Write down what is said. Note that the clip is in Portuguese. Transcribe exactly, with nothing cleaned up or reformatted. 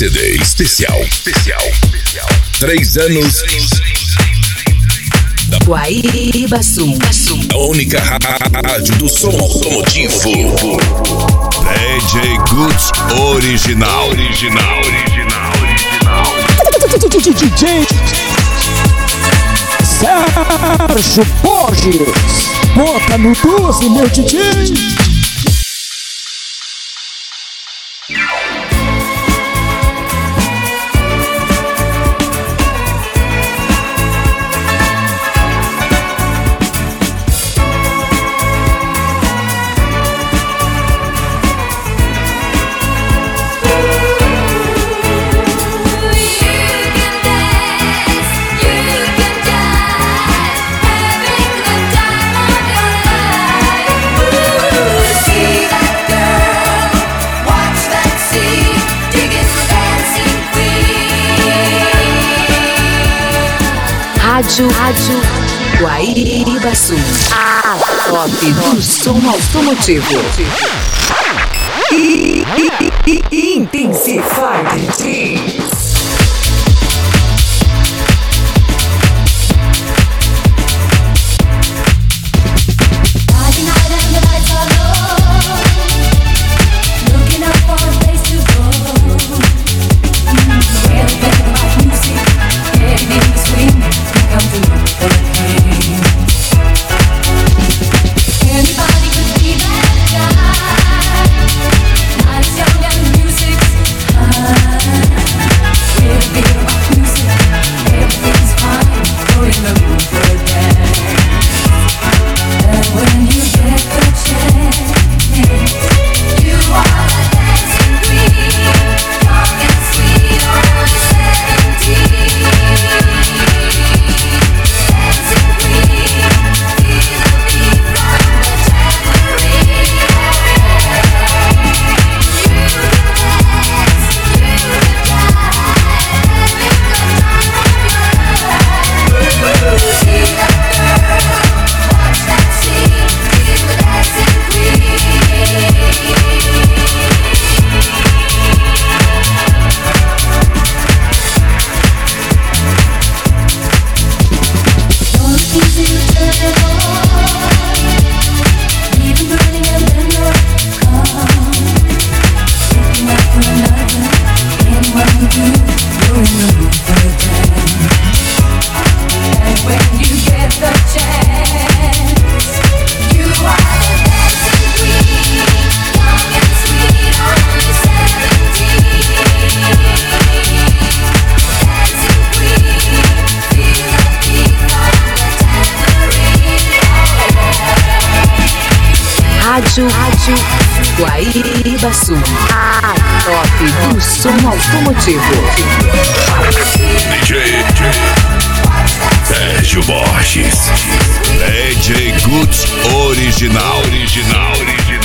C D especial. Especial. Três anos. Da Guaíba Sul. A única rádio do som automotivo. D J Goods Original. Original. Original. Original. D J Sérgio Borges. Bota no doze, meu D J. Rádio, Rádio Guaíba Sul. A top do som automotivo. E, e, e, e Intensified Teams. Rádio, Rádio Guaíba Sul. A top do som automotivo. D J Sérgio Borges. D J Goods Original. Original. Original.